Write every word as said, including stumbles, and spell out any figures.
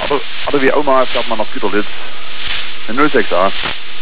hadden we oma heeft gehad, maar nog kutel dit. En nul seks daar.